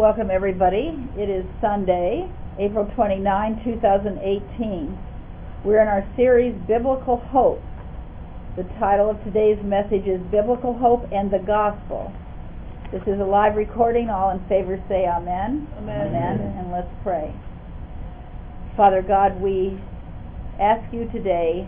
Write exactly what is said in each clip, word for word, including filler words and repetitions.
Welcome everybody. It is Sunday, April twenty-ninth, two thousand eighteen. We're in our series Biblical Hope. The title of today's message is Biblical Hope and the Gospel. This is a live recording. All in favor say amen. Amen. Amen. And let's pray. Father God, we ask you today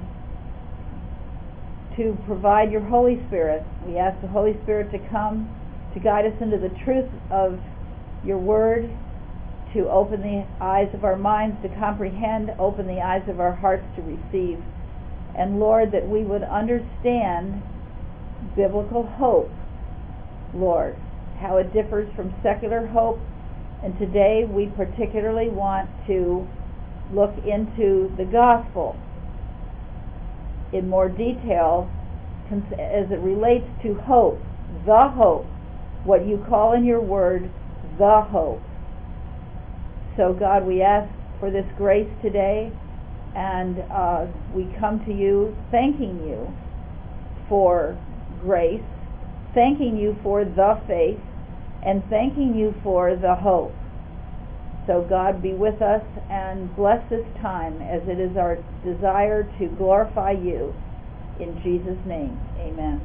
to provide your Holy Spirit. We ask the Holy Spirit to come to guide us into the truth of your word, to open the eyes of our minds to comprehend, open the eyes of our hearts to receive. And Lord, that we would understand biblical hope, Lord, how it differs from secular hope. And today we particularly want to look into the gospel in more detail as it relates to hope, the hope, what you call in your word the hope. So God, we ask for this grace today, and uh, we come to you thanking you for grace, thanking you for the faith, and thanking you for the hope. So God, be with us and bless this time, as it is our desire to glorify you. In Jesus' name, amen.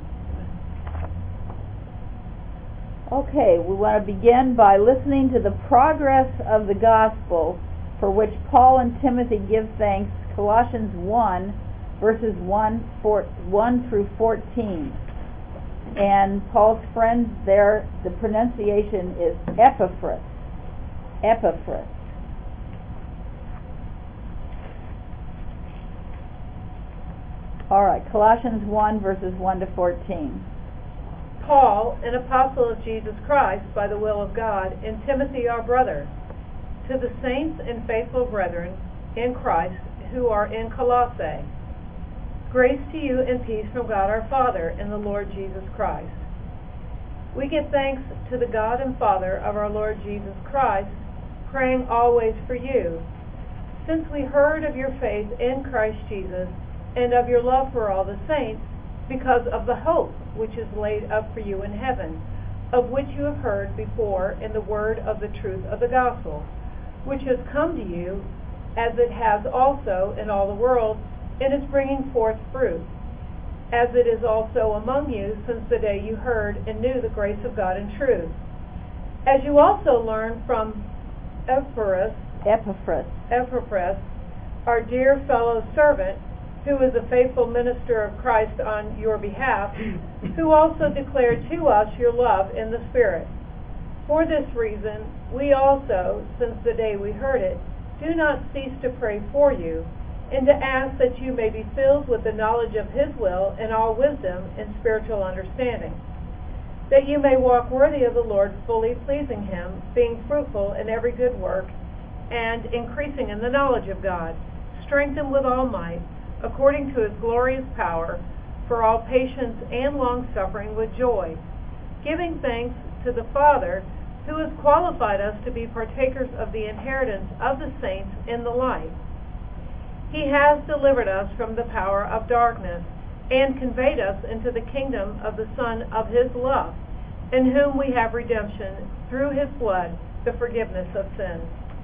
Okay, we want to begin by listening to the progress of the gospel, for which Paul and Timothy give thanks. Colossians one, verses one, four, one through fourteen. And Paul's friend there, the pronunciation is Epaphras. Epaphras. All right, Colossians one, verses one to fourteen. Paul, an apostle of Jesus Christ by the will of God, and Timothy our brother, to the saints and faithful brethren in Christ who are in Colossae, grace to you and peace from God our Father and the Lord Jesus Christ. We give thanks to the God and Father of our Lord Jesus Christ, praying always for you, since we heard of your faith in Christ Jesus and of your love for all the saints, because of the hope which is laid up for you in heaven, of which you have heard before in the word of the truth of the gospel, which has come to you, as it has also in all the world, and is bringing forth fruit, as it is also among you since the day you heard and knew the grace of God in truth. As you also learned from Epaphras, Epaphras, Epaphras, our dear fellow servant, who is a faithful minister of Christ on your behalf, who also declared to us your love in the Spirit. For this reason, we also, since the day we heard it, do not cease to pray for you, and to ask that you may be filled with the knowledge of His will and all wisdom and spiritual understanding, that you may walk worthy of the Lord, fully pleasing Him, being fruitful in every good work, and increasing in the knowledge of God, strengthened with all might, according to His glorious power, for all patience and long-suffering with joy, giving thanks to the Father, who has qualified us to be partakers of the inheritance of the saints in the light. He has delivered us from the power of darkness, and conveyed us into the kingdom of the Son of His love, in whom we have redemption through His blood, the forgiveness of sins.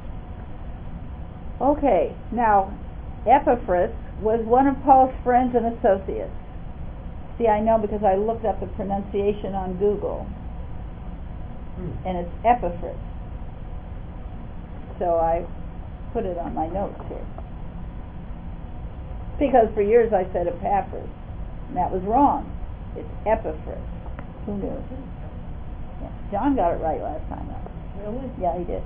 Okay, now, Epaphras was one of Paul's friends and associates. See, I know because I looked up the pronunciation on Google, and it's Epaphras. So I put it on my notes here. Because for years I said Epaphras, and that was wrong. It's Epaphras. Who knew? Yeah, John got it right last time. Really? Yeah, he did.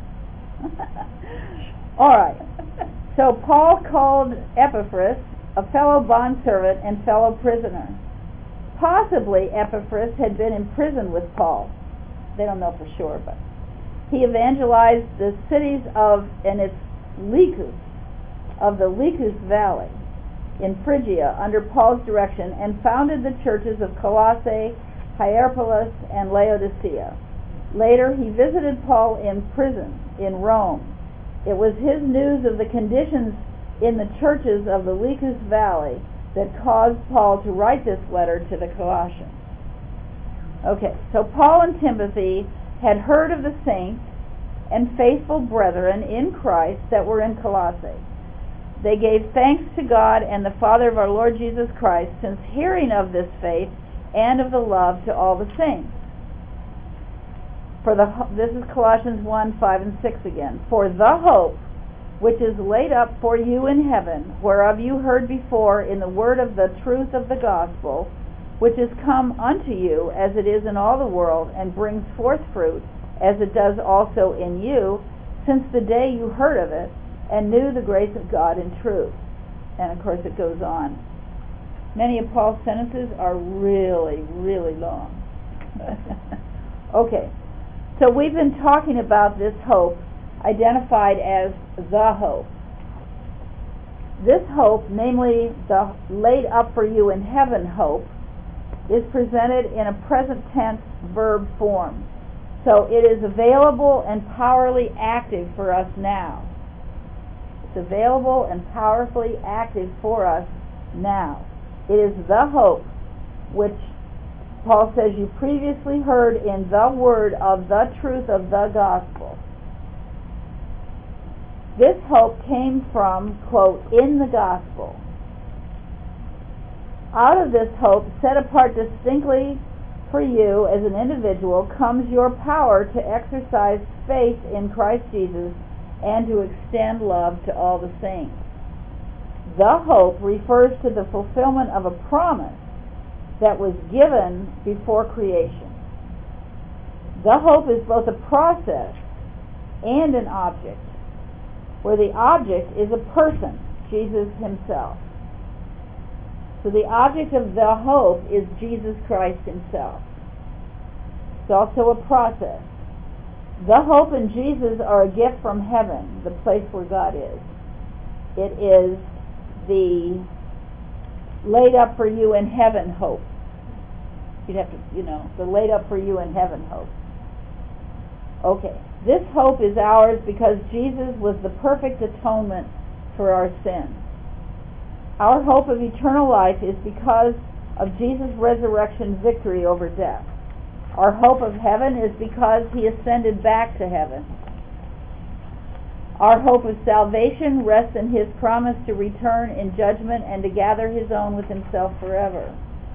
All right. So Paul called Epaphras a fellow bondservant and fellow prisoner. Possibly Epaphras had been in prison with Paul. They don't know for sure, but he evangelized the cities of, and it's Lycus, of the Lycus Valley in Phrygia under Paul's direction, and founded the churches of Colossae, Hierapolis, and Laodicea. Later he visited Paul in prison in Rome. It was his news of the conditions in the churches of the Lycus Valley that caused Paul to write this letter to the Colossians. Okay, so Paul and Timothy had heard of the saints and faithful brethren in Christ that were in Colossae. They gave thanks to God and the Father of our Lord Jesus Christ, since hearing of this faith and of the love to all the saints. For the this is Colossians one, five, and six again. For the hope which is laid up for you in heaven, whereof you heard before in the word of the truth of the gospel, which is come unto you as it is in all the world, and brings forth fruit, as it does also in you, since the day you heard of it, and knew the grace of God in truth. And of course it goes on. Many of Paul's sentences are really, really long. Okay, so we've been talking about this hope, identified as the hope. This hope, namely the laid up for you in heaven hope, is presented in a present tense verb form. So it is available and powerfully active for us now. It's available and powerfully active for us now. It is the hope which Paul says you previously heard in the word of the truth of the gospel. This hope came from, quote, in the gospel. Out of this hope, set apart distinctly for you as an individual, comes your power to exercise faith in Christ Jesus and to extend love to all the saints. The hope refers to the fulfillment of a promise that was given before creation. The hope is both a process and an object, where the object is a person, Jesus himself. So the object of the hope is Jesus Christ himself. It's also a process. The hope and Jesus are a gift from heaven, the place where God is. It is the laid up for you in heaven hope. You'd have to, you know, the laid up for you in heaven hope. Okay. This hope is ours because Jesus was the perfect atonement for our sins. Our hope of eternal life is because of Jesus' resurrection victory over death. Our hope of heaven is because he ascended back to heaven. Our hope of salvation rests in his promise to return in judgment and to gather his own with himself forever.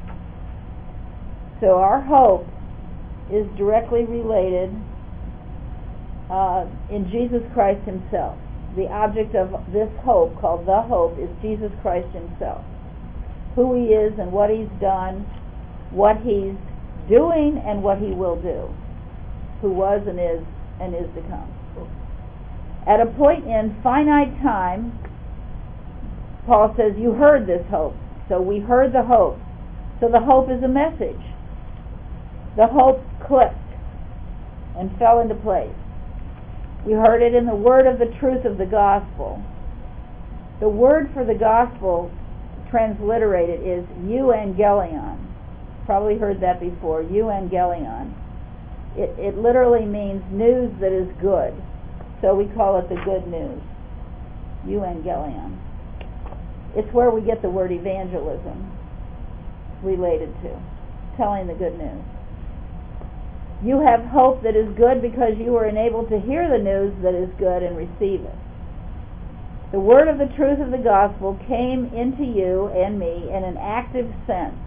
So our hope is directly related uh, in Jesus Christ himself. The object of this hope, called the hope, is Jesus Christ himself. Who he is and what he's done, what he's doing and what he will do. Who was and is and is to come. At a point in finite time, Paul says, you heard this hope. So we heard the hope. So the hope is a message. The hope clicked and fell into place. We heard it in the word of the truth of the gospel. The word for the gospel, transliterated, is euangelion. Probably heard that before, euangelion. It, it literally means news that is good. So we call it the good news. Euangelion. It's where we get the word evangelism related to, telling the good news. You have hope that is good because you were enabled to hear the news that is good and receive it. The word of the truth of the gospel came into you and me in an active sense.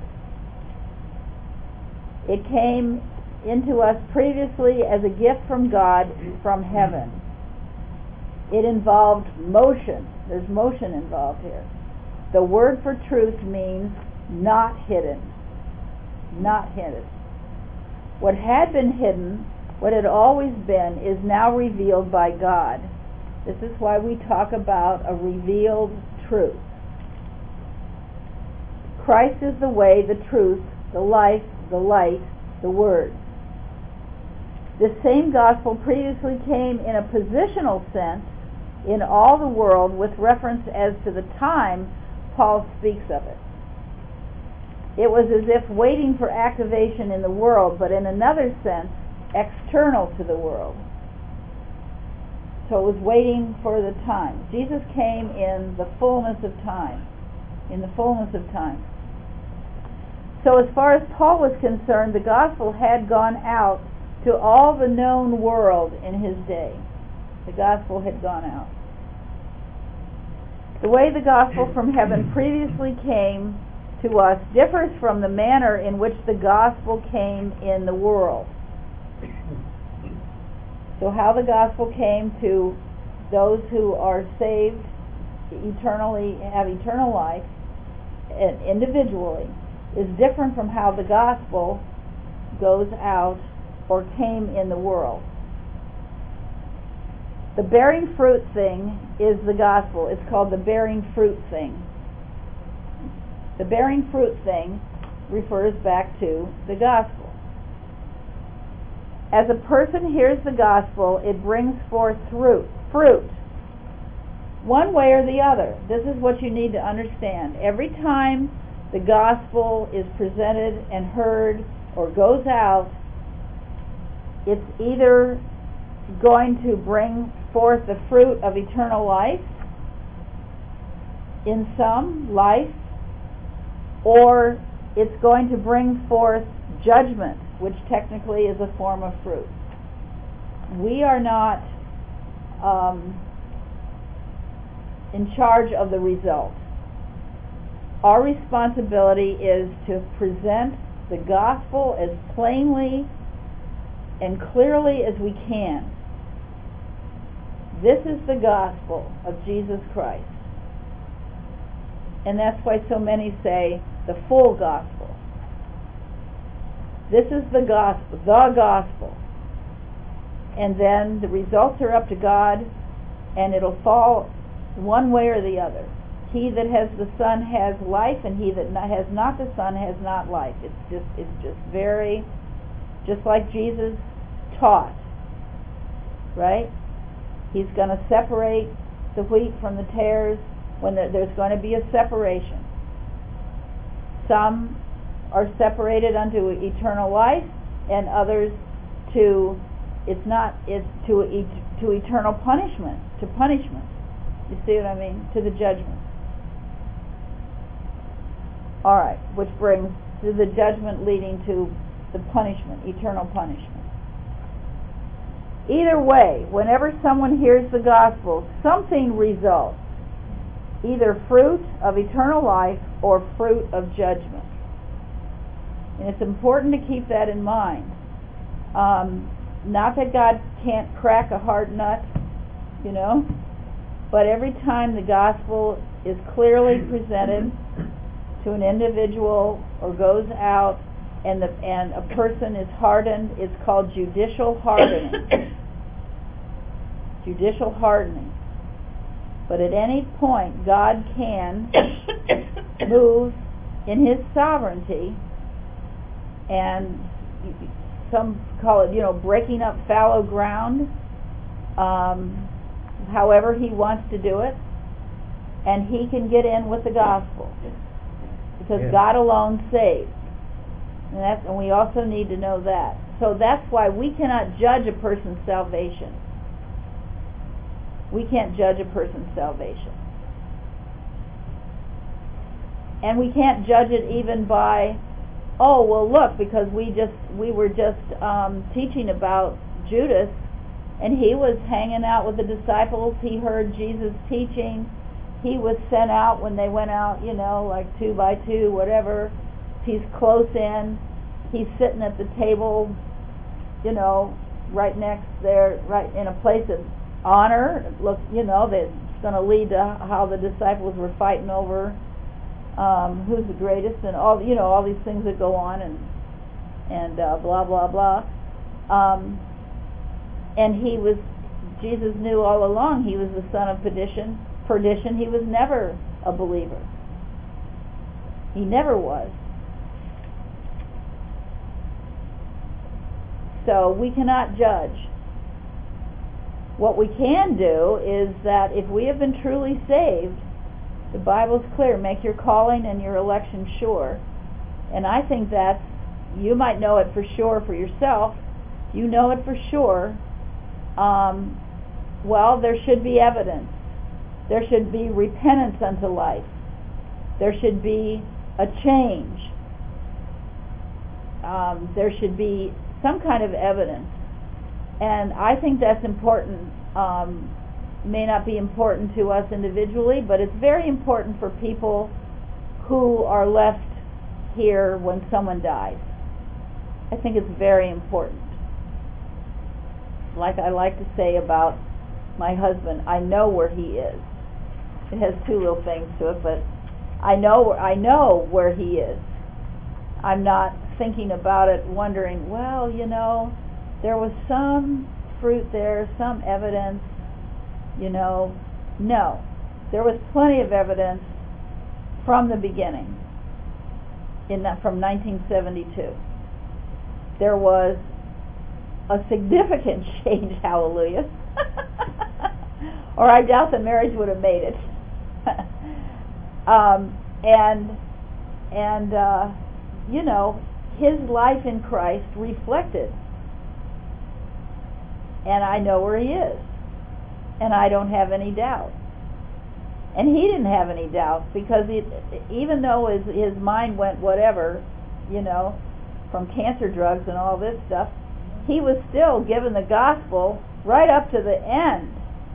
It came into us previously as a gift from God from heaven. It involved motion. There's motion involved here. The word for truth means not hidden. Not hidden. What had been hidden, what had always been, is now revealed by God. This is why we talk about a revealed truth. Christ is the way, the truth, the life, the light, the word. This same gospel previously came in a positional sense in all the world with reference as to the time Paul speaks of it. It was as if waiting for activation in the world, but in another sense, external to the world. So it was waiting for the time. Jesus came in the fullness of time. In the fullness of time. So as far as Paul was concerned, the gospel had gone out to all the known world in his day. The gospel had gone out. The way the gospel from heaven previously came to us differs from the manner in which the gospel came in the world. So how the gospel came to those who are saved eternally, have eternal life, and individually, is different from how the gospel goes out or came in the world. The bearing fruit thing is the gospel. It's called the bearing fruit thing. The bearing fruit thing refers back to the gospel. As a person hears the gospel, it brings forth fruit, fruit, one way or the other. This is what you need to understand. Every time the gospel is presented and heard or goes out, it's either going to bring forth the fruit of eternal life in some life, or it's going to bring forth judgment, which technically is a form of fruit. We are not um, in charge of the result. Our responsibility is to present the gospel as plainly and clearly as we can. This is the gospel of Jesus Christ. And that's why so many say the full gospel. This is the gospel, the gospel. And then the results are up to God, and it'll fall one way or the other. He that has the Son has life, and he that has not the Son has not life. It's just, it's just very, just like Jesus taught, right? He's going to separate the wheat from the tares when there's going to be a separation. Some are separated unto eternal life, and others to it's not it's to to eternal punishment, to punishment. You see what I mean? To the judgment. All right, which brings to the judgment leading to the punishment, eternal punishment. Either way, whenever someone hears the gospel, something results. Either fruit of eternal life or fruit of judgment. And it's important to keep that in mind. Um, not that God can't crack a hard nut, you know, but every time the gospel is clearly presented to an individual or goes out and the and a person is hardened, it's called judicial hardening. Judicial hardening. But at any point, God can move in His sovereignty, and some call it, you know, breaking up fallow ground, um, however He wants to do it, and He can get in with the gospel, because yeah. God alone saves, and that's, and we also need to know that. So that's why we cannot judge a person's salvation. We can't judge a person's salvation. And we can't judge it even by, oh, well, look, because we just we were just um, teaching about Judas, and he was hanging out with the disciples. He heard Jesus teaching. He was sent out when they went out, you know, like two by two, whatever. He's close in. He's sitting at the table, you know, right next there, right in a place of honor. Look, you know, that's going to lead to how the disciples were fighting over um, who's the greatest, and all, you know, all these things that go on, and and uh, blah blah blah. Um, and he was, Jesus knew all along he was the son of perdition. Perdition. He was never a believer. He never was. So we cannot judge. What we can do is that if we have been truly saved, the Bible's clear, make your calling and your election sure. And I think that's, you might know it for sure for yourself. You know it for sure. Um, well, there should be evidence. There should be repentance unto life. There should be a change. Um, there should be some kind of evidence and I think that's important. Um, may not be important to us individually, but it's very important for people who are left here when someone dies. I think it's very important. Like I like to say about my husband, I know where he is. It has two little things to it, but I know I know where he is. I'm not thinking about it, wondering, well, you know, there was some fruit there, some evidence, you know. No. There was plenty of evidence from the beginning, in that, from nineteen seventy-two. There was a significant change, hallelujah. Or I doubt the marriage would have made it. um, and, and uh, you know, his life in Christ reflected. And I know where he is. And I don't have any doubt. And he didn't have any doubt, because it, even though his, his mind went whatever, you know, from cancer drugs and all this stuff, he was still given the gospel right up to the end.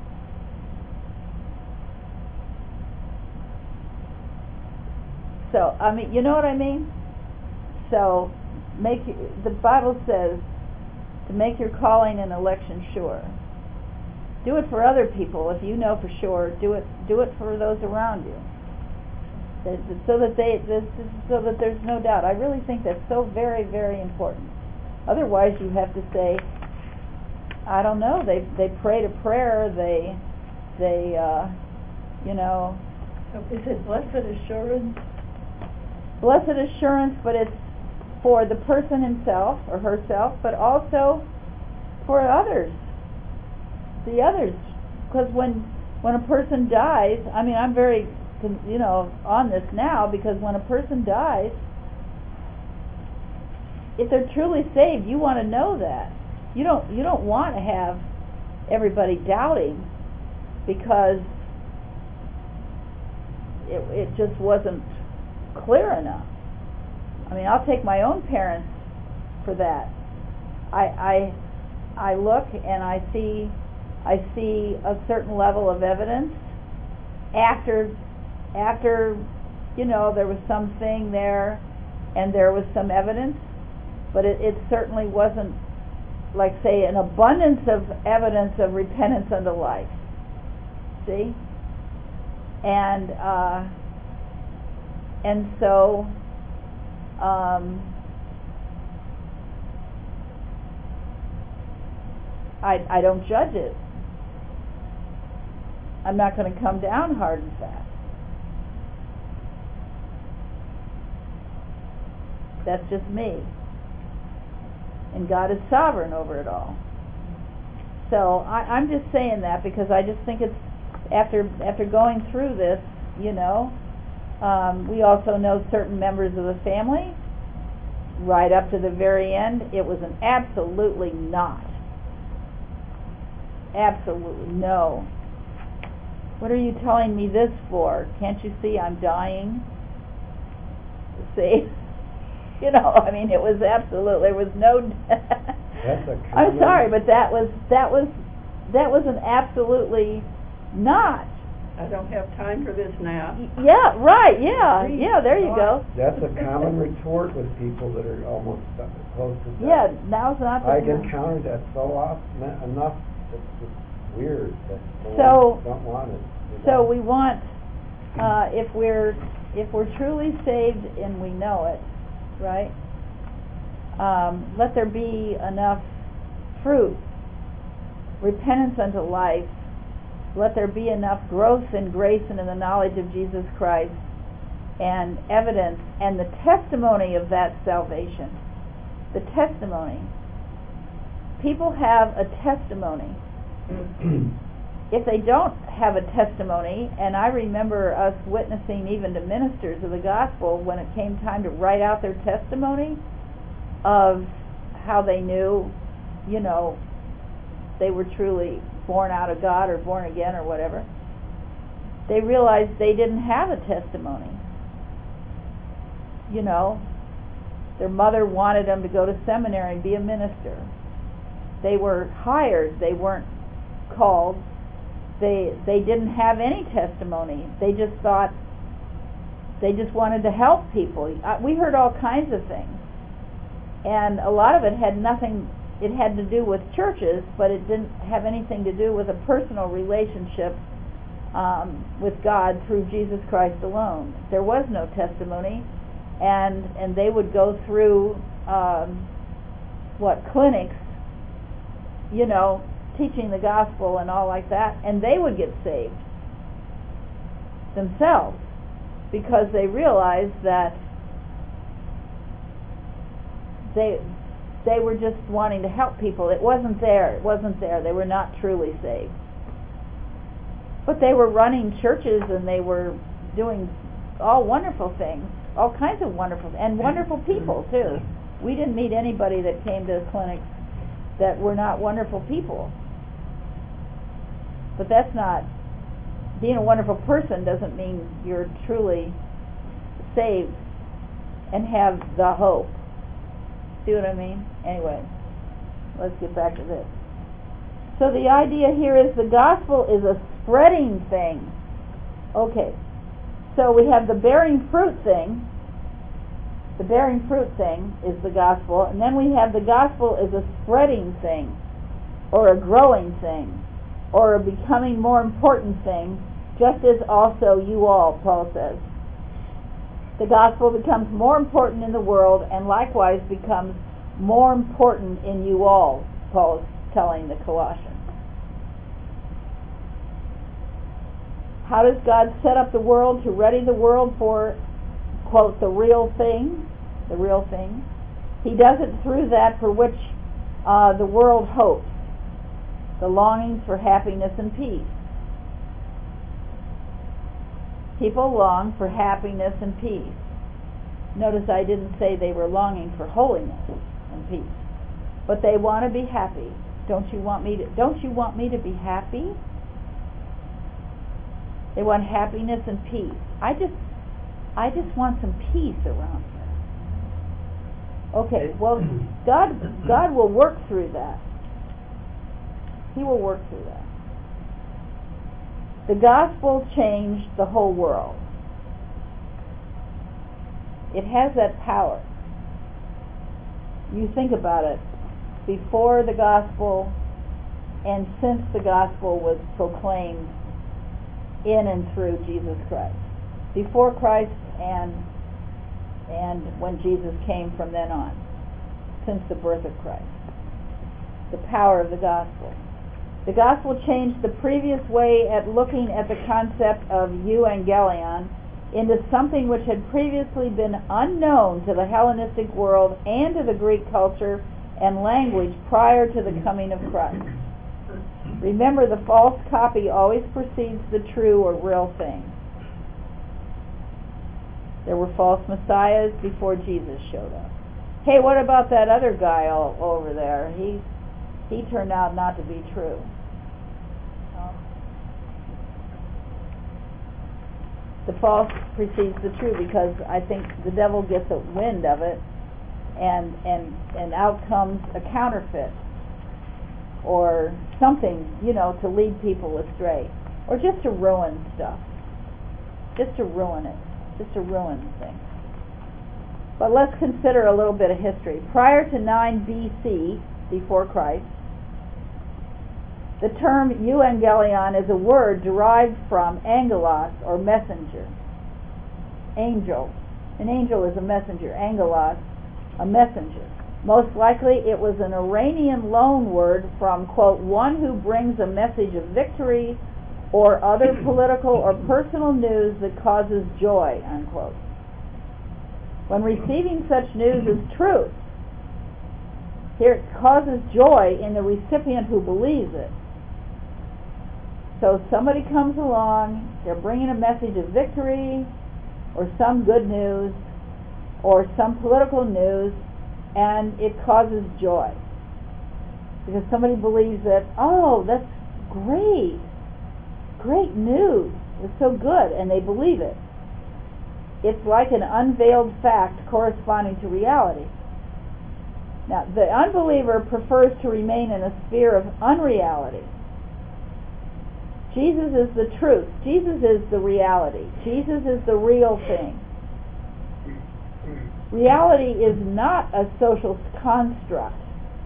So, I mean, you know what I mean? So, make the Bible says to make your calling and election sure. Do it for other people. If you know for sure, do it. Do it for those around you, so that they, so that there's no doubt. I really think that's so very, very important. Otherwise, you have to say, I don't know. They they prayed a prayer. They they uh, you know. Is it blessed assurance? Blessed assurance, but it's for the person himself or herself, but also for others. The others, because when when a person dies, I mean, I'm very, you know, on this now, because when a person dies, if they're truly saved, you want to know that. You don't you don't want to have everybody doubting because it it just wasn't clear enough. I mean, I'll take my own parents for that. I I I look and I see. I see a certain level of evidence after, after, you know, there was something there and there was some evidence, but it, it certainly wasn't, like, say, an abundance of evidence of repentance unto life. See? And, uh, and so, um, I, I don't judge it. I'm not going to come down hard and fast. That's just me. And God is sovereign over it all. So I, I'm just saying that because I just think it's, after after going through this, you know, um, we also know certain members of the family, right up to the very end, it was an absolutely not. Absolutely no. What are you telling me this for? Can't you see I'm dying? See? You know, I mean, it was absolutely, there was no. That's a common, I'm sorry, but that was that was that was an absolutely not. I don't have time for this now. Yeah, right. Yeah, yeah. There you go. That's a common retort with people that are almost close to death. Yeah, now's not the I've time. encountered that so often enough. It's just weird that they So- don't want it. They So don't. we want, uh, if we're if we're truly saved and we know it, right? Um, let there be enough fruit, repentance unto life. Let there be enough growth in grace and in the knowledge of Jesus Christ, and evidence and the testimony of that salvation. The testimony. People have a testimony. If they don't have a testimony, and I remember us witnessing even to ministers of the gospel when it came time to write out their testimony of how they knew, you know, they were truly born out of God or born again or whatever, they realized they didn't have a testimony. You know, their mother wanted them to go to seminary and be a minister. They were hired. They weren't called. They they didn't have any testimony. They just thought, they just wanted to help people. Uh, we heard all kinds of things. And a lot of it had nothing, it had to do with churches, but it didn't have anything to do with a personal relationship um, with God through Jesus Christ alone. There was no testimony, and and they would go through um, what clinics, you know, teaching the gospel and all like that, and they would get saved themselves because they realized that they they were just wanting to help people. It wasn't there. It wasn't there. They were not truly saved. But they were running churches and they were doing all wonderful things, all kinds of wonderful, and wonderful people too. We didn't meet anybody that came to the clinics that were not wonderful people. But that's not, being a wonderful person doesn't mean you're truly saved and have the hope. See what I mean? Anyway, let's get back to this. So the idea here is the gospel is a spreading thing. Okay, so we have the bearing fruit thing. The bearing fruit thing is the gospel, and then we have the gospel is a spreading thing, or a growing thing, or a becoming more important thing, just as also you all, Paul says. The gospel becomes more important in the world and likewise becomes more important in you all, Paul is telling the Colossians. How does God set up the world to ready the world for, quote, the real thing? The real thing. He does it through that for which uh, the world hopes, the longings for happiness and peace. People long for happiness and peace. Notice I didn't say they were longing for holiness and peace, but they want to be happy. Don't you want me to? Don't you want me to be happy? They want happiness and peace. I just, I just want some peace around here. Okay, well, God, God will work through that. He will work through that. The gospel changed the whole world. It has that power. You think about it. Before the gospel and since the gospel was proclaimed in and through Jesus Christ. Before Christ and and when Jesus came from then on. Since the birth of Christ. The power of the gospel. The gospel changed the previous way at looking at the concept of euangelion into something which had previously been unknown to the Hellenistic world and to the Greek culture and language prior to the coming of Christ. Remember, the false copy always precedes the true or real thing. There were false messiahs before Jesus showed up. Hey, what about that other guy all over there? He he turned out not to be true. The false precedes the true because I think the devil gets a wind of it, and and and out comes a counterfeit or something, you know, to lead people astray or just to ruin stuff, just to ruin it, just to ruin things. But let's consider a little bit of history. Prior to nine B C, before Christ, the term euangelion is a word derived from angelos, or messenger. Angel. An angel is a messenger. Angelos, a messenger. Most likely it was an Iranian loan word from, quote, one who brings a message of victory or other political or personal news that causes joy, unquote. When receiving such news as truth, here it causes joy in the recipient who believes it. So somebody comes along, they're bringing a message of victory or some good news or some political news, and it causes joy. Because somebody believes that, oh, that's great, great news, it's so good, and they believe it. It's like an unveiled fact corresponding to reality. Now, the unbeliever prefers to remain in a sphere of unreality. Jesus is the truth. Jesus is the reality. Jesus is the real thing. Reality is not a social construct.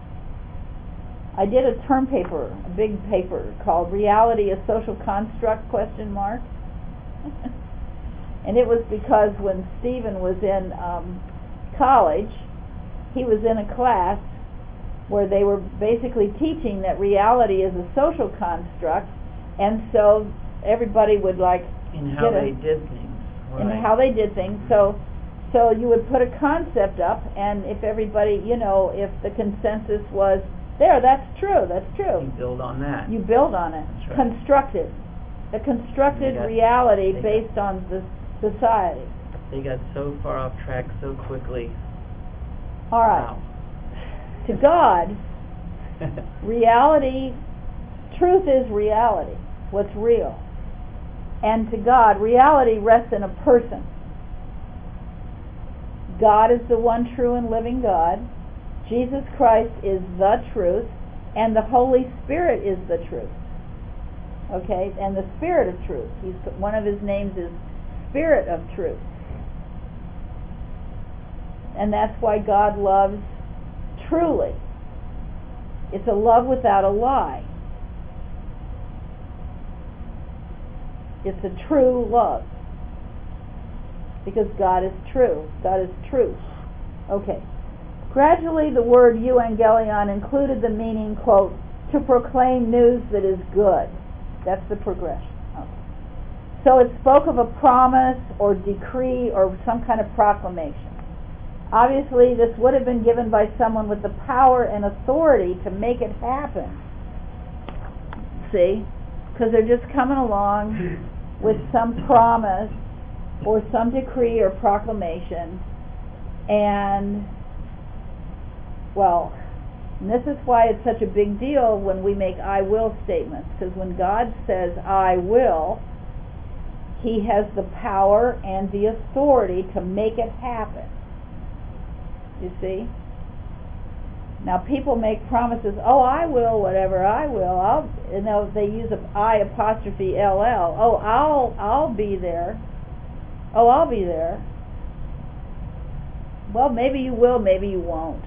I did a term paper, a big paper called "Reality a Social Construct?" question mark. And it was because when Stephen was in um, college, he was in a class where they were basically teaching that reality is a social construct, and so everybody would like in how get a, they did things. Right. in how they did things. So, so you would put a concept up, and if everybody, you know, if the consensus was there, that's true, that's true. You build on that. You build on it. That's right. Constructed. A constructed They got- reality they based on the society. They got so far off track so quickly. All right. Wow. To God, reality, truth is reality, what's real. And to God, reality rests in a person. God is the one true and living God. Jesus Christ is the truth, and the Holy Spirit is the truth. Okay? And the Spirit of truth. He's, one of his names is Spirit of truth. And that's why God loves truly. It's a love without a lie. It's a true love. Because God is true. God is truth. Okay. Gradually the word euangelion included the meaning, quote, to proclaim news that is good. That's the progression. Okay. So it spoke of a promise or decree or some kind of proclamation. Obviously, this would have been given by someone with the power and authority to make it happen. See? Because they're just coming along with some promise or some decree or proclamation, and, well, and this is why it's such a big deal when we make I will statements, because when God says I will, he has the power and the authority to make it happen. You see? Now people make promises, oh, I will, whatever, I will, I'll, and they'll, they use a I apostrophe L L, oh, I'll, I'll be there, oh, I'll be there. Well, maybe you will, maybe you won't.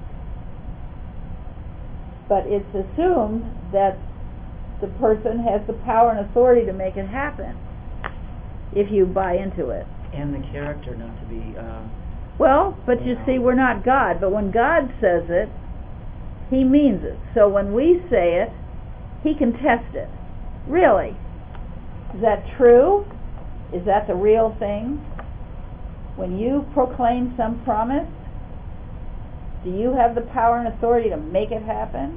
But it's assumed that the person has the power and authority to make it happen, if you buy into it. And the character not to be... Uh, Well, but you see, we're not God. But when God says it, he means it. So when we say it, he can test it. Really? Is that true? Is that the real thing? When you proclaim some promise, do you have the power and authority to make it happen?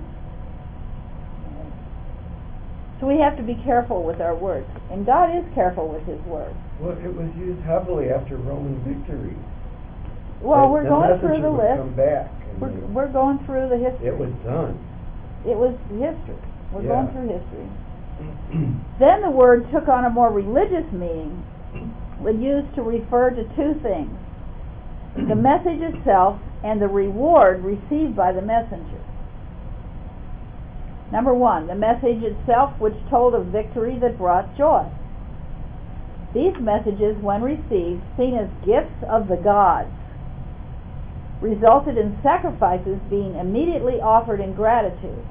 So we have to be careful with our words. And God is careful with his words. Well, it was used heavily after Roman victory. Well, The- we're the going through messenger the would list. come back and We're, they- we're going through the history. It was done. It was history. We're Yeah. going through history. Then the word took on a more religious meaning when used to refer to two things: the message itself and the reward received by the messenger. Number one, the message itself, which told of victory that brought joy. These messages, when received, seen as gifts of the gods, resulted in sacrifices being immediately offered in gratitude.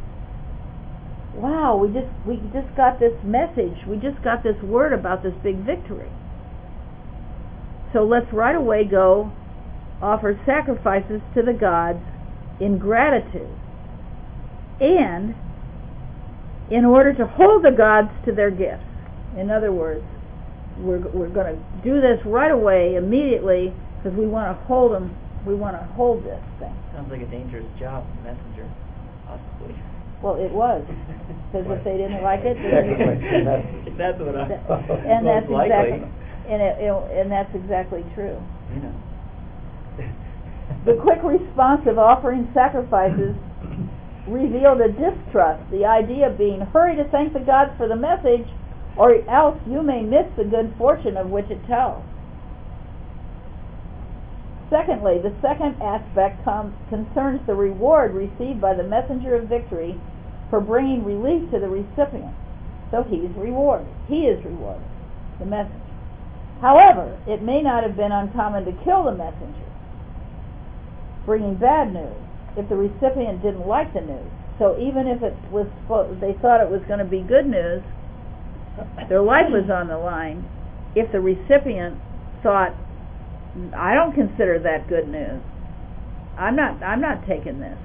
Wow, we just we just got this message. We just got this word about this big victory. So let's right away go offer sacrifices to the gods in gratitude. And in order to hold the gods to their gifts. In other words, we're we're going to do this right away, immediately, because we want to hold them. We want to hold this thing. sounds like a dangerous job, messenger, possibly. Well, it was, because if they didn't like it, then Sacrifice, that's- That's what I... and that's most likely. exactly, and it, it, and that's exactly true. You know. The quick response of offering sacrifices revealed a distrust, the idea being, hurry to thank the gods for the message, or else you may miss the good fortune of which it tells. Secondly, the second aspect com- concerns the reward received by the messenger of victory for bringing relief to the recipient. So he's rewarded. He is rewarded, the messenger. However, it may not have been uncommon to kill the messenger, bringing bad news, if the recipient didn't like the news. So even if it was, they thought it was going to be good news, their life was on the line. If the recipient thought, I don't consider that good news, I'm not, I'm not taking this,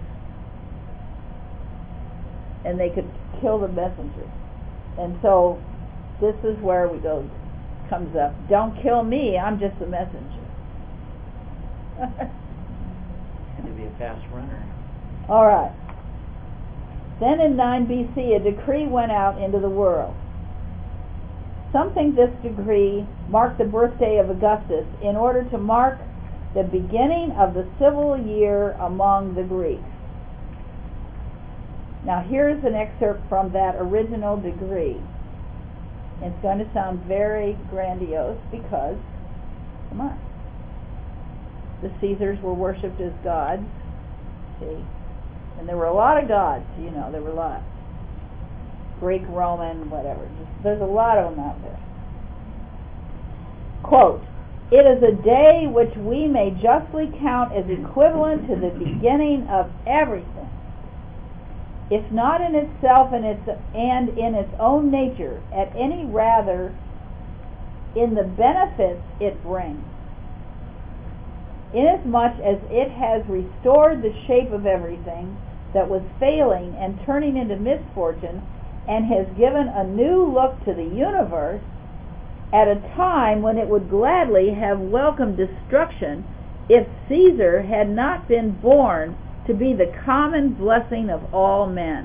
and they could kill the messenger. And so this is where we go, comes up. Don't kill me, I'm just the messenger. And to be a fast runner. All right. Then in nine B C, a decree went out into the world. Some think this decree marked the birthday of Augustus in order to mark the beginning of the civil year among the Greeks. Now here's an excerpt from that original decree. It's going to sound very grandiose because, come on, the Caesars were worshipped as gods, see, and there were a lot of gods, you know, there were a lot. Greek, Roman, whatever. Just, there's a lot of them out there. Quote, "It is a day which we may justly count as equivalent to the beginning of everything, if not in itself and its and in its own nature, at any rather in the benefits it brings, inasmuch as it has restored the shape of everything that was failing and turning into misfortune, and has given a new look to the universe at a time when it would gladly have welcomed destruction if Caesar had not been born to be the common blessing of all men."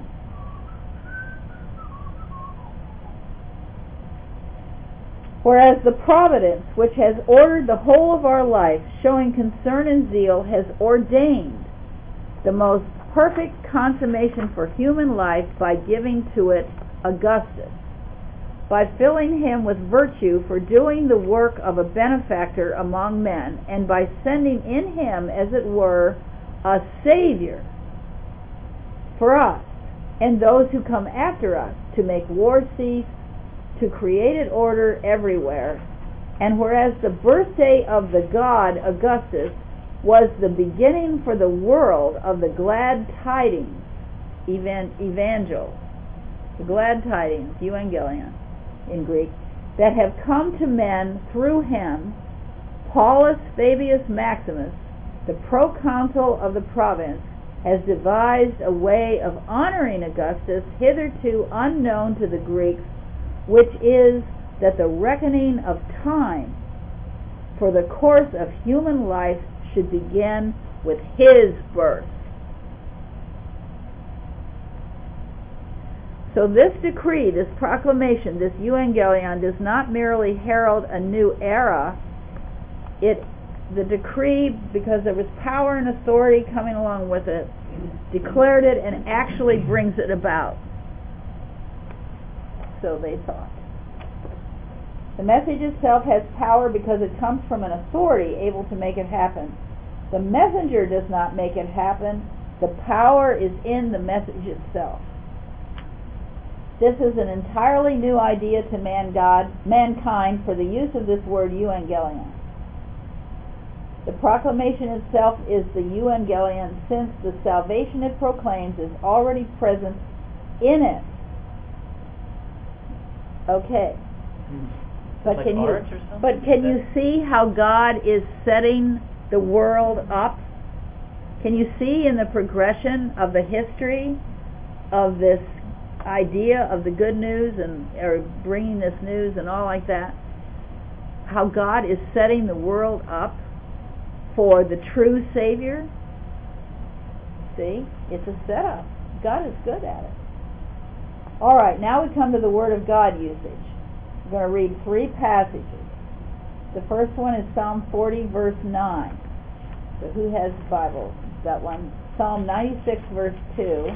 Whereas the providence which has ordered the whole of our life, showing concern and zeal, has ordained the most perfect consummation for human life by giving to it Augustus, by filling him with virtue for doing the work of a benefactor among men, and by sending in him, as it were, a Savior for us and those who come after us, to make war cease, to created order everywhere. And whereas the birthday of the god Augustus was the beginning for the world of the glad tidings, evan- evangel, the glad tidings, euangelion in Greek, that have come to men through him, Paulus Fabius Maximus, the proconsul of the province, has devised a way of honoring Augustus hitherto unknown to the Greeks, which is that the reckoning of time for the course of human life should begin with his birth. So this decree, this proclamation, this euangelion, does not merely herald a new era. It, the decree, because there was power and authority coming along with it, declared it and actually brings it about. So they thought. The message itself has power because it comes from an authority able to make it happen. The messenger does not make it happen. The power is in the message itself. This is an entirely new idea to man God, mankind for the use of this word euangelion. The proclamation itself is the euangelion, since the salvation it proclaims is already present in it. Okay. But Like can you arts or something? but can Is you that- see how God is setting the world up? Can you see in the progression of the history of this idea of the good news and or bringing this news and all like that, how God is setting the world up for the true Savior? See, it's a setup. God is good at it. All right, now we come to the Word of God usage. We're going to read three passages. The first one is Psalm forty, verse nine. So who has the Bible? That one. Psalm ninety-six, verse two.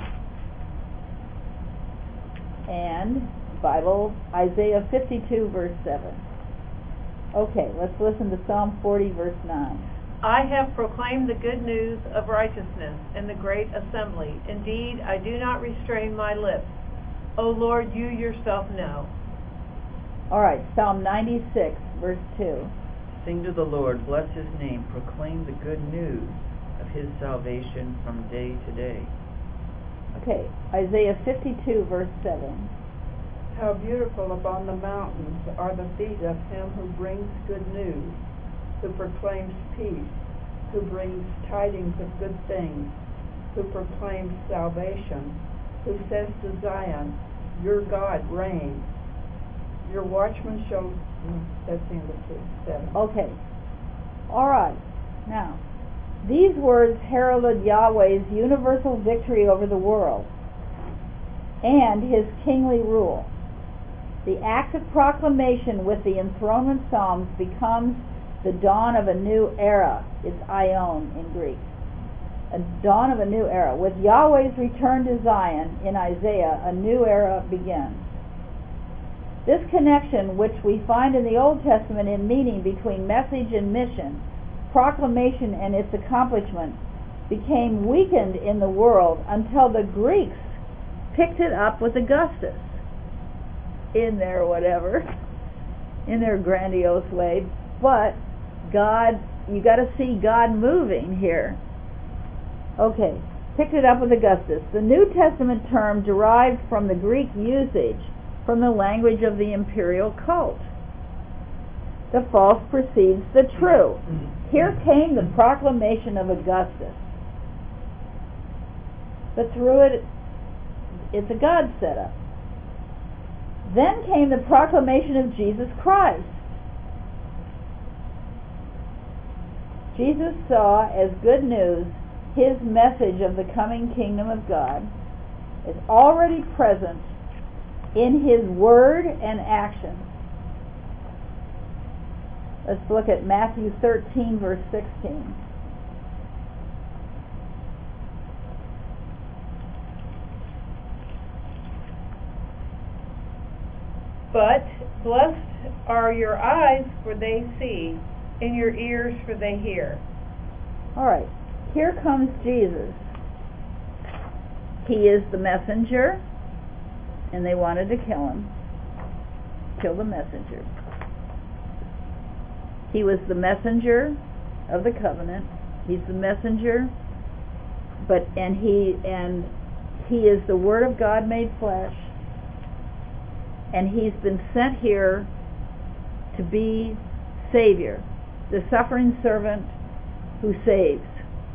And Bible, Isaiah fifty-two, verse seven. Okay, let's listen to Psalm forty, verse nine. I have proclaimed the good news of righteousness in the great assembly. Indeed, I do not restrain my lips. O Lord, you yourself know. All right, Psalm ninety-six, verse two. Sing to the Lord, bless his name, proclaim the good news of his salvation from day to day. Okay, Isaiah fifty-two, verse seven. How beautiful upon the mountains are the feet of him who brings good news, who proclaims peace, who brings tidings of good things, who proclaims salvation, who says to Zion, your God reigns. Your watchmen shall... No, that's the end of two, seven. Okay. All right. Now, these words heralded Yahweh's universal victory over the world and his kingly rule. The act of proclamation with the enthronement psalms becomes the dawn of a new era. It's Ion in Greek. A dawn of a new era. With Yahweh's return to Zion in Isaiah, a new era begins. This connection, which we find in the Old Testament in meaning between message and mission, proclamation and its accomplishment, became weakened in the world until the Greeks picked it up with Augustus in their whatever, in their grandiose way. But God, you got to see God moving here. Okay, picked it up with Augustus. The New Testament term derived from the Greek usage, from the language of the imperial cult. The false precedes the true. Here came the proclamation of Augustus. But through it, it's a God setup. Then came the proclamation of Jesus Christ. Jesus saw as good news his message of the coming kingdom of God is already present in his word and action. Let's look at Matthew thirteen, verse sixteen. But blessed are your eyes, for they see, and your ears, for they hear. All right, here comes Jesus. He is the messenger, and they wanted to kill him. Kill the messenger. He was the messenger of the covenant. He's the messenger, but and he and he is the Word of God made flesh. And he's been sent here to be Savior, the suffering servant who saves.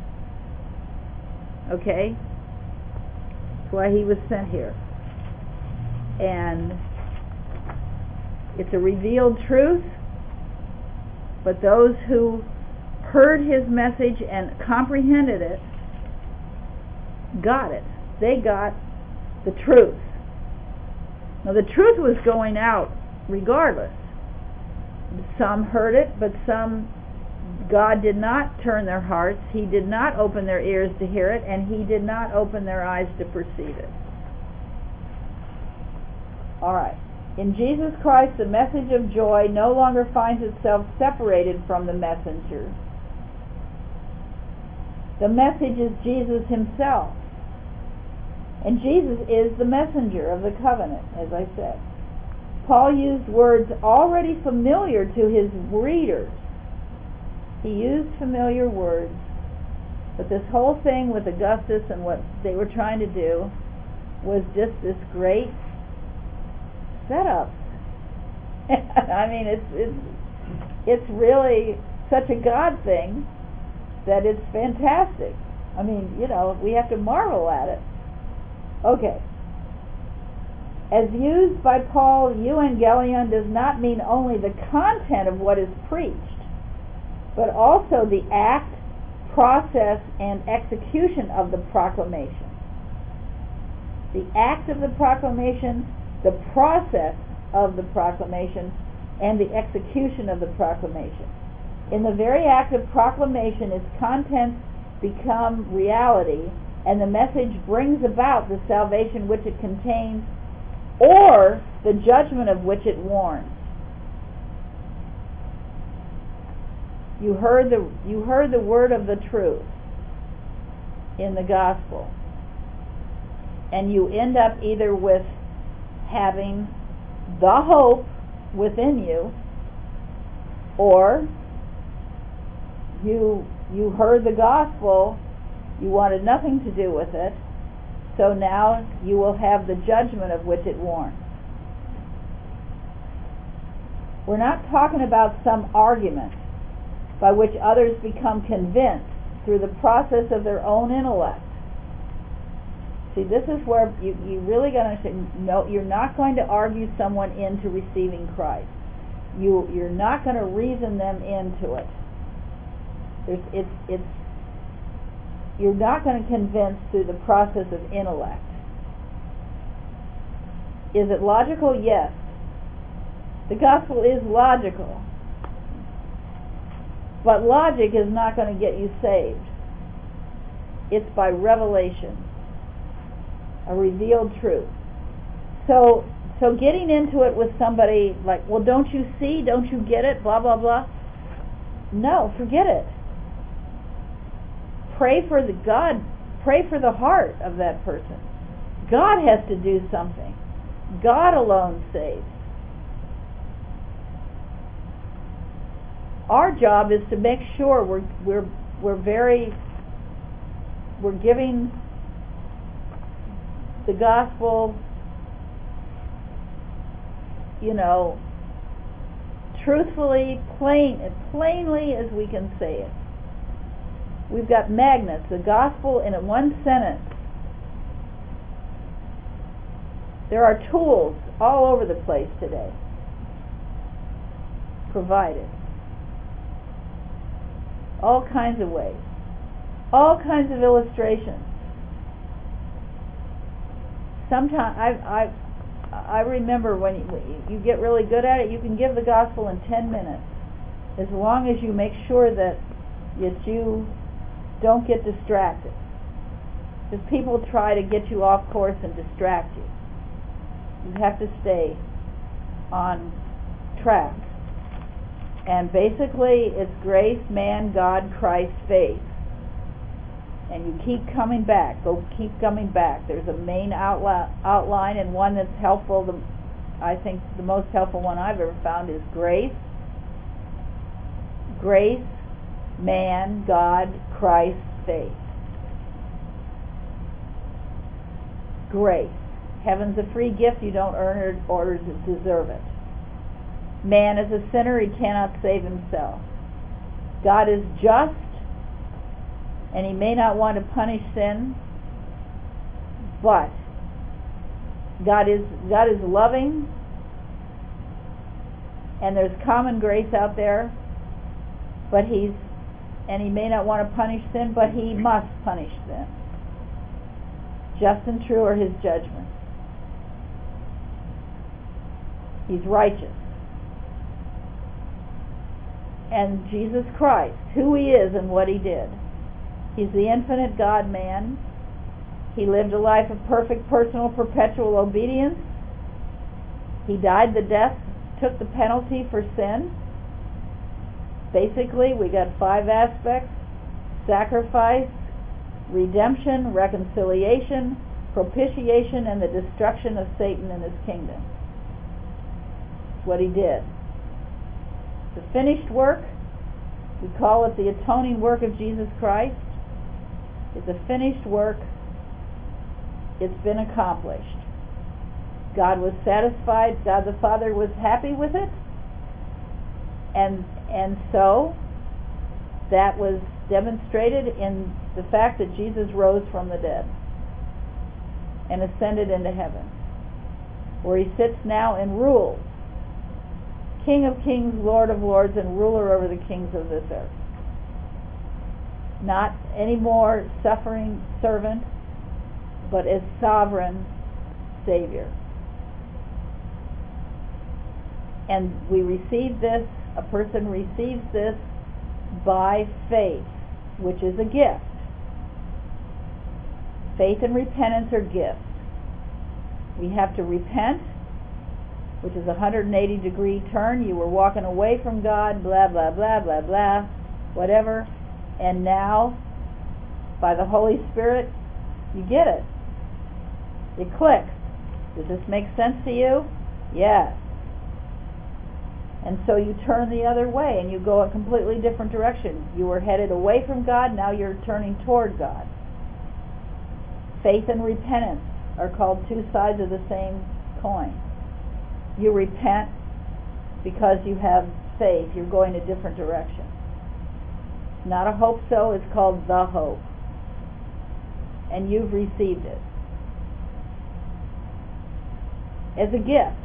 Okay? That's why he was sent here. And it's a revealed truth, but those who heard his message and comprehended it got it. They got the truth. Now the truth was going out regardless. Some heard it, but some, God did not turn their hearts. He did not open their ears to hear it, and he did not open their eyes to perceive it. All right. In Jesus Christ, the message of joy no longer finds itself separated from the messenger. The message is Jesus himself. And Jesus is the messenger of the covenant, as I said. Paul used words already familiar to his readers. He used familiar words. But this whole thing with Augustus and what they were trying to do was just this great setup. I mean, it's it's it's really such a God thing that it's fantastic. I mean, you know, we have to marvel at it. Okay. As used by Paul, euangelion does not mean only the content of what is preached, but also the act, process, and execution of the proclamation. The act of the proclamation, the process of the proclamation, and the execution of the proclamation. In the very act of proclamation, its contents become reality, and the message brings about the salvation which it contains, or the judgment of which it warns. You heard the you heard the word of the truth in the gospel, and you end up either with having the hope within you, or you you heard the gospel, you wanted nothing to do with it, so now you will have the judgment of which it warns. We're not talking about some argument by which others become convinced through the process of their own intellect. See, this is where you, you really got to know you're not going to argue someone into receiving Christ. You, you're not going to reason them into it. There's, it's, it's, you're not going to convince through the process of intellect. Is it logical? Yes. The gospel is logical. But logic is not going to get you saved. It's by revelation, a revealed truth. So, so getting into it with somebody like, well, don't you see? Don't you get it? Blah, blah, blah. No, forget it. Pray for the God, pray for the heart of that person. God has to do something. God alone saves. Our job is to make sure we're we're we're very we're giving the gospel, you know, truthfully, plain as plainly as we can say it. We've got magnets, the gospel in a one sentence. There are tools all over the place today provided. All kinds of ways. All kinds of illustrations. Sometimes I I I remember when you, you get really good at it, you can give the gospel in ten minutes, as long as you make sure that that you don't get distracted. Because people try to get you off course and distract you. You have to stay on track. And basically, it's grace, man, God, Christ, faith. And you keep coming back. Go keep coming back. There's a main outli- outline, and one that's helpful. The, I think the most helpful one I've ever found is grace. Grace, man, God, Christ, faith. Grace. Heaven's a free gift. You don't earn it or deserve it. Man is a sinner, he cannot save himself. God is just, and he may not want to punish sin, but God is God is loving, and there's common grace out there, but he's and he may not want to punish sin, but he must punish sin. Just and true are his judgments. He's righteous. And Jesus Christ, who he is and what he did. He's the infinite God-man. He lived a life of perfect, personal, perpetual obedience. He died the death, took the penalty for sin. Basically, we got five aspects: sacrifice, redemption, reconciliation, propitiation, and the destruction of Satan and his kingdom. That's what he did. The finished work, we call it the atoning work of Jesus Christ. It's a finished work. It's been accomplished. God was satisfied. God the Father was happy with it. And and so that was demonstrated in the fact that Jesus rose from the dead and ascended into heaven, where he sits now and rules. King of kings, Lord of lords, and ruler over the kings of this earth. Not any more suffering servant, but as sovereign Savior. And we receive this, a person receives this by faith, which is a gift. Faith and repentance are gifts. We have to repent, which is a one hundred eighty degree turn. You were walking away from God, blah, blah, blah, blah, blah. whatever, and now, by the Holy Spirit, you get it. It clicks. Does this make sense to you? Yes. And so you turn the other way and you go a completely different direction. You were headed away from God, now you're turning toward God. Faith and repentance are called two sides of the same coin. You repent because you have faith. You're going a different direction. It's not a hope so, it's called the hope. And you've received it as a gift.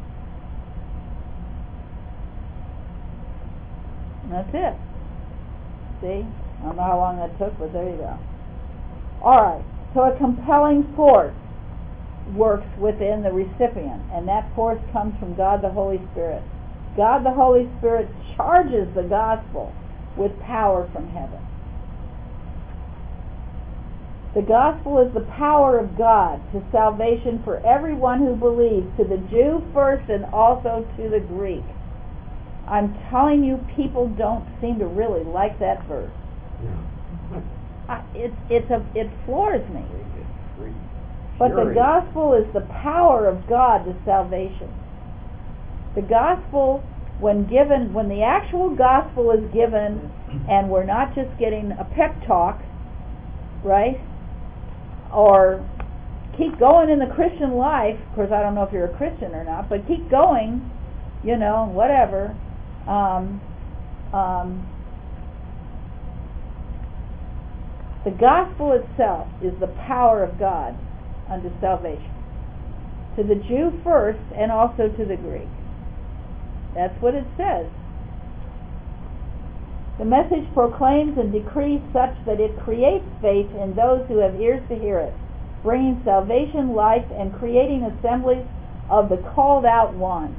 And that's it. See? I don't know how long that took, but there you go. Alright, so a compelling force works within the recipient, and that force comes from God the Holy Spirit. God the Holy Spirit charges the gospel with power from heaven. The gospel is the power of God to salvation for everyone who believes, to the Jew first and also to the Greek. I'm telling you, people don't seem to really like that verse. I, it's it's a it floors me. But the gospel is the power of God to salvation. The gospel, when given, when the actual gospel is given, and we're not just getting a pep talk, right? Or keep going in the Christian life. Of course, I don't know if you're a Christian or not, but keep going, you know, whatever. Um, um, the gospel itself is the power of God unto salvation, to the Jew first and also to the Greek. That's what it says. The message proclaims and decrees such that it creates faith in those who have ears to hear it, bringing salvation, life, and creating assemblies of the called out ones.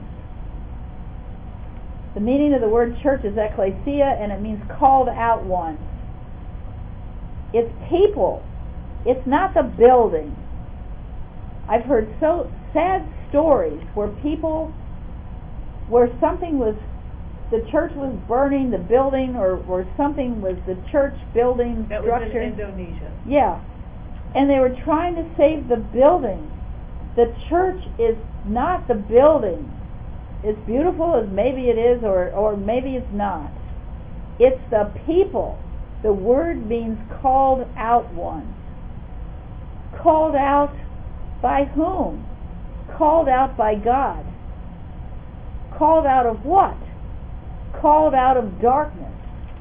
The meaning of the word church is ecclesia, and it means called out ones. It's people. It's not the building. I've heard so sad stories where people, where something was, the church was burning, the building, or, or something was the church building That structure. was in Indonesia. Yeah. And they were trying to save the building. The church is not the building. As beautiful as maybe it is, or, or maybe it's not. It's the people. The word means called out ones. Called out by whom? Called out by God. Called out of what? Called out of darkness.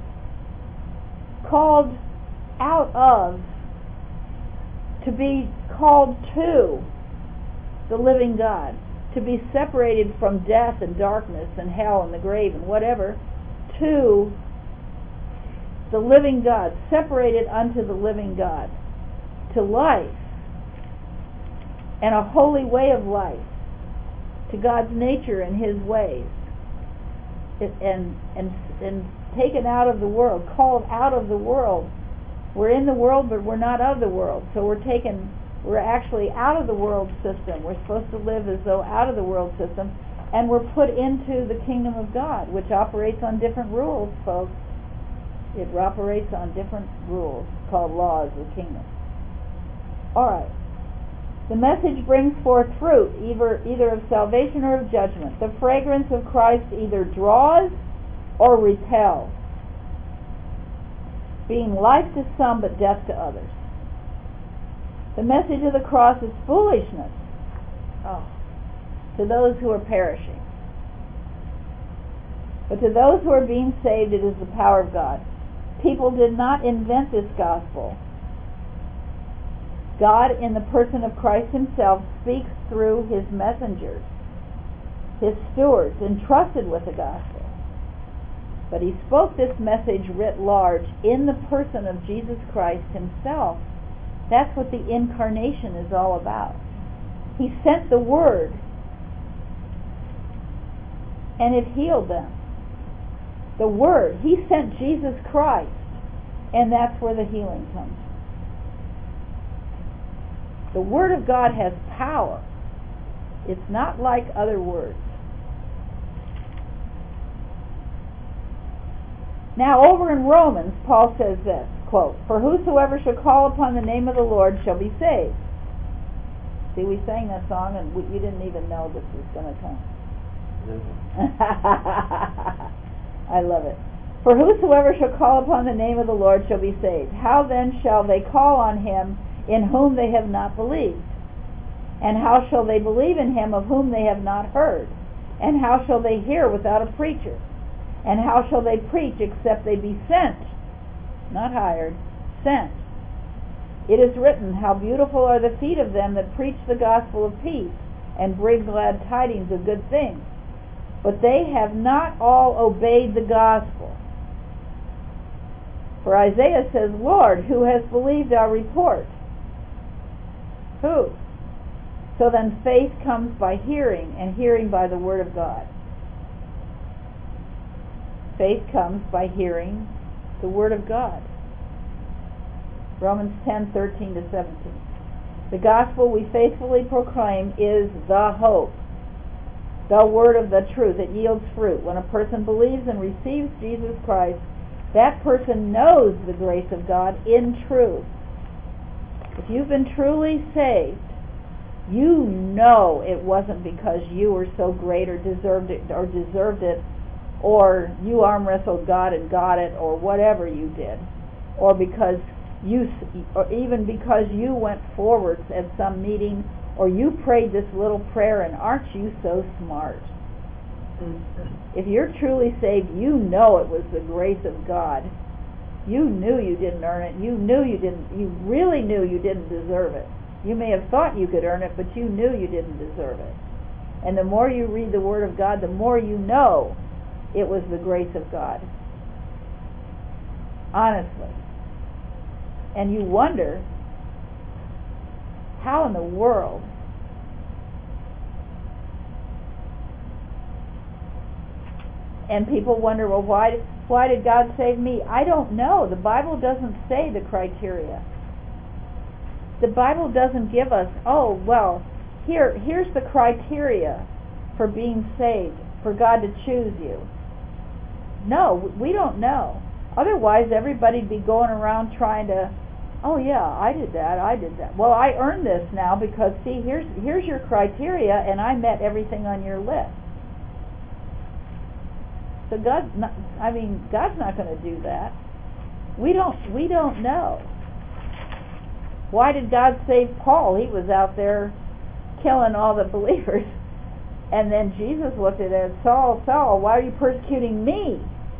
Called out of, to be called to the living God. To be separated from death and darkness and hell and the grave and whatever, to the living God, separated unto the living God, to life and a holy way of life, to God's nature and His ways, it, and and and taken out of the world, called out of the world. We're in the world, but we're not of the world, so we're taken. We're actually out of the world system. We're supposed to live as though out of the world system, and we're put into the kingdom of God, which operates on different rules, folks. It operates on different rules called laws of the kingdom. All right. The message brings forth fruit, either, either of salvation or of judgment. The fragrance of Christ either draws or repels, being life to some but death to others. The message of the cross is foolishness oh, to those who are perishing. But to those who are being saved, it is the power of God. People did not invent this gospel. God, in the person of Christ Himself, speaks through His messengers, His stewards, entrusted with the gospel. But He spoke this message writ large in the person of Jesus Christ Himself. That's what the incarnation is all about. He sent the Word, and it healed them. The Word, He sent Jesus Christ, and that's where the healing comes. The Word of God has power. It's not like other words. Now over in Romans, Paul says this, quote, "For whosoever shall call upon the name of the Lord shall be saved." See, we sang that song and we, you didn't even know this was going to come. I love it. "For whosoever shall call upon the name of the Lord shall be saved. How then shall they call on him in whom they have not believed? And how shall they believe in him of whom they have not heard? And how shall they hear without a preacher? And how shall they preach except they be sent?" Not hired, sent. "It is written, how beautiful are the feet of them that preach the gospel of peace, and bring glad tidings of good things. But they have not all obeyed the gospel. For Isaiah says, Lord, who has believed our report?" Who? So then faith comes by hearing, and hearing by the word of God. Faith comes by hearing the word of God. Romans ten, thirteen to seventeen. "The gospel we faithfully proclaim is the hope, the word of the truth. It yields fruit. When a person believes and receives Jesus Christ, that person knows the grace of God in truth." If you've been truly saved, you know it wasn't because you were so great or deserved it or deserved it, or you arm wrestled God and got it, or whatever you did, or because you, or even because you went forward at some meeting, or you prayed this little prayer, and aren't you so smart? If you're truly saved, you know it was the grace of God. You knew you didn't earn it. You knew you didn't. You really knew you didn't deserve it. You may have thought you could earn it, but you knew you didn't deserve it. And the more you read the Word of God, the more you know it was the grace of God. Honestly. And you wonder, how in the world and people wonder, well, why why did God save me? I don't know. The Bible doesn't say the criteria. The Bible doesn't give us, oh, well, here here's the criteria for being saved, for God to choose you. No, we don't know. Otherwise, everybody'd be going around trying to, oh yeah, I did that, I did that. Well, I earned this now because, see, here's here's your criteria, and I met everything on your list. So God's not, I mean, God's not going to do that. We don't we don't know. Why did God save Paul? He was out there killing all the believers. And then Jesus looked at it, Saul, Saul, why are you persecuting me?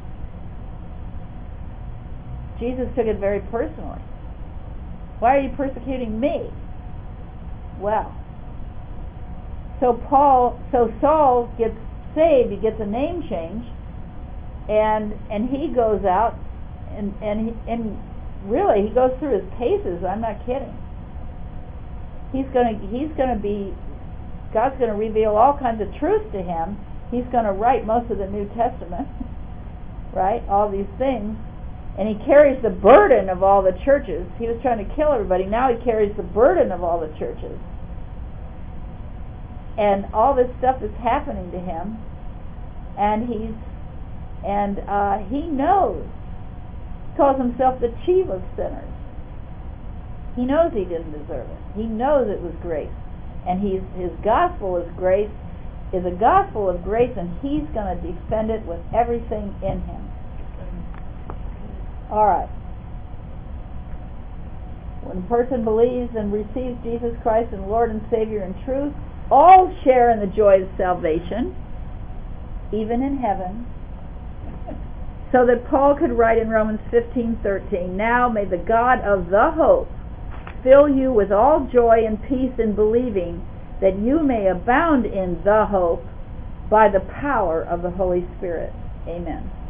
Jesus took it very personally. Why are you persecuting me? Well, so Paul, so Saul gets saved. He gets a name change, and and he goes out, and and he, and really he goes through his paces. I'm not kidding. He's gonna he's gonna be. God's going to reveal all kinds of truth to him. He's going to write most of the New Testament, right? All these things. And he carries the burden of all the churches. He was trying to kill everybody. Now he carries the burden of all the churches. And all this stuff is happening to him. And he's, and uh, he knows. He calls himself the chief of sinners. He knows he didn't deserve it. He knows it was grace. And he's, his gospel is grace, is a gospel of grace, and he's going to defend it with everything in him. All right. When a person believes and receives Jesus Christ as Lord and Savior in truth, all share in the joy of salvation, even in heaven, so that Paul could write in Romans fifteen thirteen, "Now may the God of the hope fill you with all joy and peace in believing, that you may abound in the hope by the power of the Holy Spirit." Amen.